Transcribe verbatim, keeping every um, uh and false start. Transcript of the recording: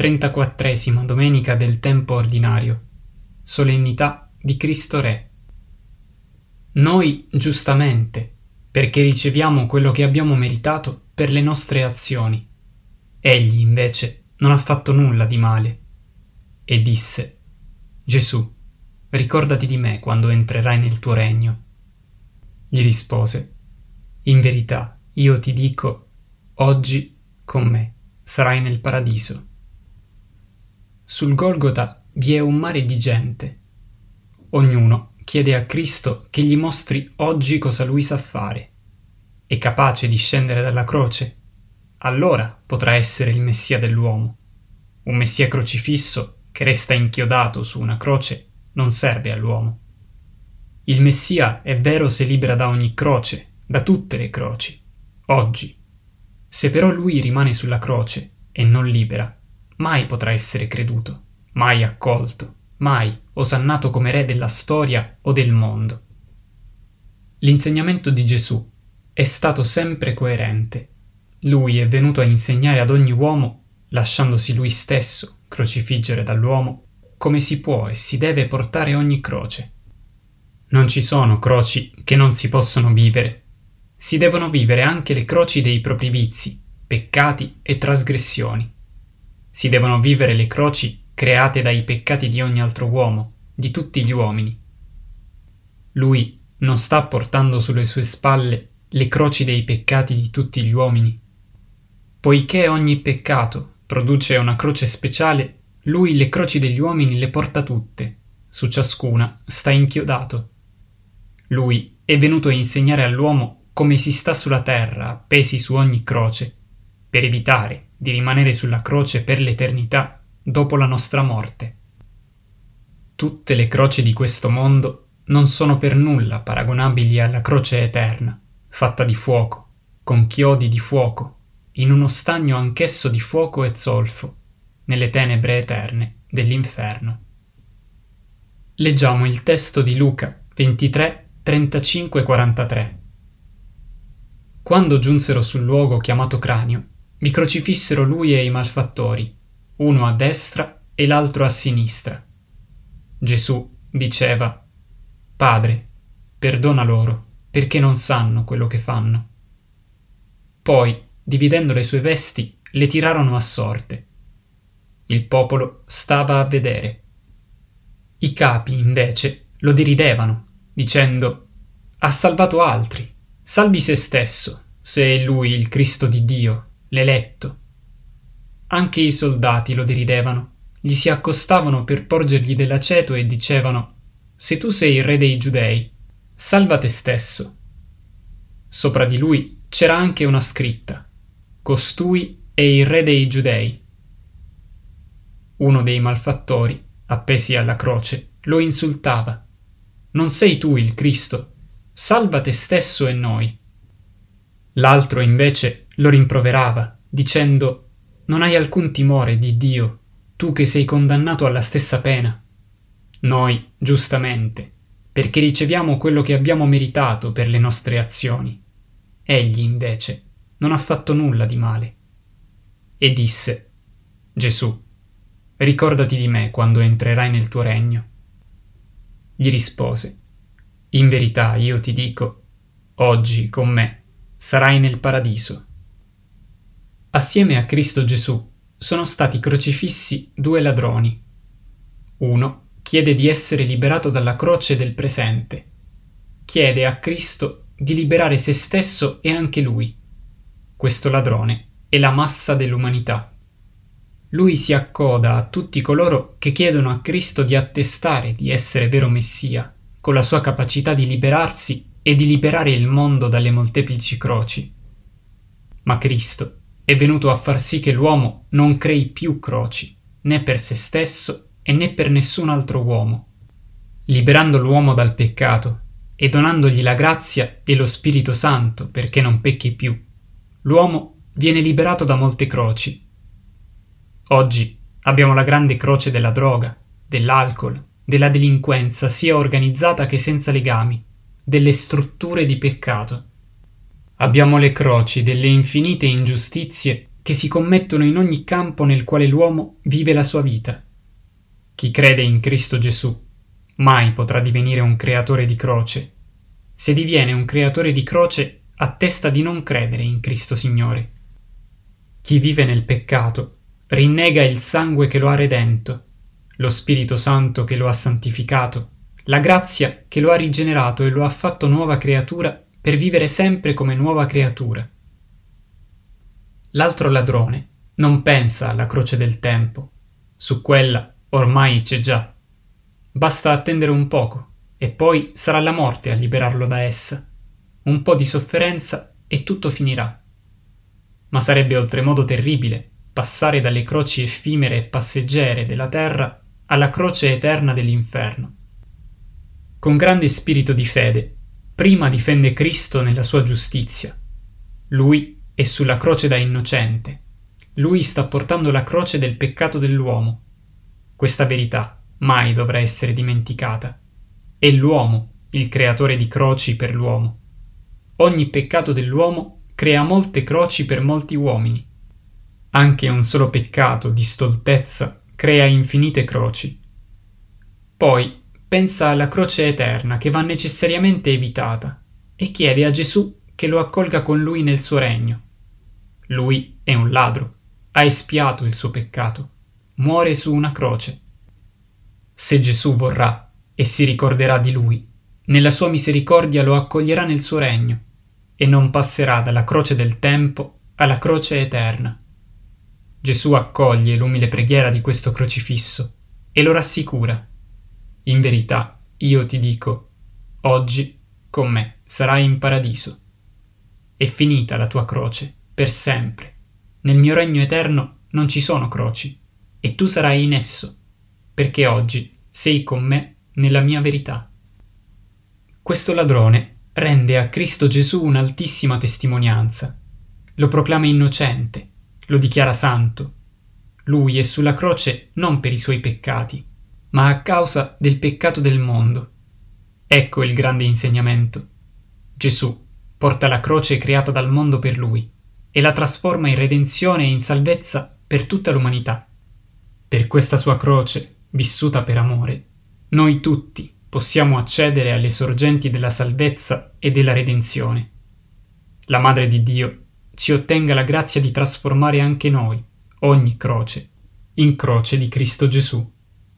trentaquattresima domenica del tempo ordinario, solennità di Cristo Re. Noi, giustamente, perché riceviamo quello che abbiamo meritato per le nostre azioni. Egli, invece, non ha fatto nulla di male. E disse: Gesù, ricordati di me quando entrerai nel tuo regno. Gli rispose: In verità, io ti dico, oggi con me sarai nel paradiso. Sul Golgota vi è un mare di gente. Ognuno chiede a Cristo che gli mostri oggi cosa lui sa fare. È capace di scendere dalla croce? Allora potrà essere il Messia dell'uomo. Un Messia crocifisso che resta inchiodato su una croce non serve all'uomo. Il Messia è vero se libera da ogni croce, da tutte le croci, oggi. Se però lui rimane sulla croce e non libera, mai potrà essere creduto, mai accolto, mai osannato come re della storia o del mondo. L'insegnamento di Gesù è stato sempre coerente. Lui è venuto a insegnare ad ogni uomo, lasciandosi lui stesso crocifiggere dall'uomo, come si può e si deve portare ogni croce. Non ci sono croci che non si possono vivere. Si devono vivere anche le croci dei propri vizi, peccati e trasgressioni. Si devono vivere le croci create dai peccati di ogni altro uomo, di tutti gli uomini. Lui non sta portando sulle sue spalle le croci dei peccati di tutti gli uomini. Poiché ogni peccato produce una croce speciale, lui le croci degli uomini le porta tutte, su ciascuna sta inchiodato. Lui è venuto a insegnare all'uomo come si sta sulla terra, appesi su ogni croce, per evitare di rimanere sulla croce per l'eternità dopo la nostra morte. Tutte le croci di questo mondo non sono per nulla paragonabili alla croce eterna, fatta di fuoco, con chiodi di fuoco, in uno stagno anch'esso di fuoco e zolfo, nelle tenebre eterne dell'inferno. Leggiamo il testo di Luca ventitré, trentacinque quarantatré. Quando giunsero sul luogo chiamato Cranio, vi crocifissero lui e i malfattori, uno a destra e l'altro a sinistra. Gesù diceva: Padre, perdona loro, perché non sanno quello che fanno. Poi, dividendo le sue vesti, le tirarono a sorte. Il popolo stava a vedere. I capi, invece, lo deridevano, dicendo: Ha salvato altri, salvi se stesso, se è lui il Cristo di Dio, l'eletto. Anche i soldati lo deridevano, gli si accostavano per porgergli dell'aceto e dicevano: Se tu sei il re dei Giudei, salva te stesso. Sopra di lui c'era anche una scritta: Costui è il re dei Giudei. Uno dei malfattori, appesi alla croce, lo insultava: Non sei tu il Cristo? Salva te stesso e noi. L'altro invece lo rimproverava, dicendo: Non hai alcun timore di Dio, tu che sei condannato alla stessa pena. Noi, giustamente, perché riceviamo quello che abbiamo meritato per le nostre azioni. Egli, invece, non ha fatto nulla di male. E disse: Gesù, ricordati di me quando entrerai nel tuo regno. Gli rispose: In verità io ti dico, oggi con me sarai nel paradiso. Assieme a Cristo Gesù sono stati crocifissi due ladroni. Uno chiede di essere liberato dalla croce del presente. Chiede a Cristo di liberare se stesso e anche lui. Questo ladrone è la massa dell'umanità. Lui si accoda a tutti coloro che chiedono a Cristo di attestare di essere vero Messia, con la sua capacità di liberarsi e di liberare il mondo dalle molteplici croci. Ma Cristo è venuto a far sì che l'uomo non crei più croci, né per se stesso e né per nessun altro uomo, liberando l'uomo dal peccato e donandogli la grazia e lo Spirito Santo perché non pecchi più. L'uomo viene liberato da molte croci. Oggi abbiamo la grande croce della droga, dell'alcol, della delinquenza sia organizzata che senza legami, delle strutture di peccato. Abbiamo le croci delle infinite ingiustizie che si commettono in ogni campo nel quale l'uomo vive la sua vita. Chi crede in Cristo Gesù mai potrà divenire un creatore di croce. Se diviene un creatore di croce, attesta di non credere in Cristo Signore. Chi vive nel peccato rinnega il sangue che lo ha redento, lo Spirito Santo che lo ha santificato, la grazia che lo ha rigenerato e lo ha fatto nuova creatura per vivere sempre come nuova creatura. L'altro ladrone non pensa alla croce del tempo, su quella ormai c'è già. Basta attendere un poco e poi sarà la morte a liberarlo da essa. Un po' di sofferenza e tutto finirà. Ma sarebbe oltremodo terribile passare dalle croci effimere e passeggere della terra alla croce eterna dell'inferno. Con grande spirito di fede, prima difende Cristo nella sua giustizia. Lui è sulla croce da innocente. Lui sta portando la croce del peccato dell'uomo. Questa verità mai dovrà essere dimenticata. È l'uomo il creatore di croci per l'uomo. Ogni peccato dell'uomo crea molte croci per molti uomini. Anche un solo peccato di stoltezza crea infinite croci. Poi pensa alla croce eterna che va necessariamente evitata e chiede a Gesù che lo accolga con lui nel suo regno. Lui è un ladro, ha espiato il suo peccato, muore su una croce. Se Gesù vorrà e si ricorderà di lui, nella sua misericordia lo accoglierà nel suo regno e non passerà dalla croce del tempo alla croce eterna. Gesù accoglie l'umile preghiera di questo crocifisso e lo rassicura. In verità, io ti dico, oggi con me sarai in paradiso. È finita la tua croce, per sempre. Nel mio regno eterno non ci sono croci, e tu sarai in esso, perché oggi sei con me nella mia verità. Questo ladrone rende a Cristo Gesù un'altissima testimonianza. Lo proclama innocente, lo dichiara santo. Lui è sulla croce non per i suoi peccati, ma a causa del peccato del mondo. Ecco il grande insegnamento. Gesù porta la croce creata dal mondo per lui e la trasforma in redenzione e in salvezza per tutta l'umanità. Per questa sua croce, vissuta per amore, noi tutti possiamo accedere alle sorgenti della salvezza e della redenzione. La Madre di Dio ci ottenga la grazia di trasformare anche noi, ogni croce, in croce di Cristo Gesù.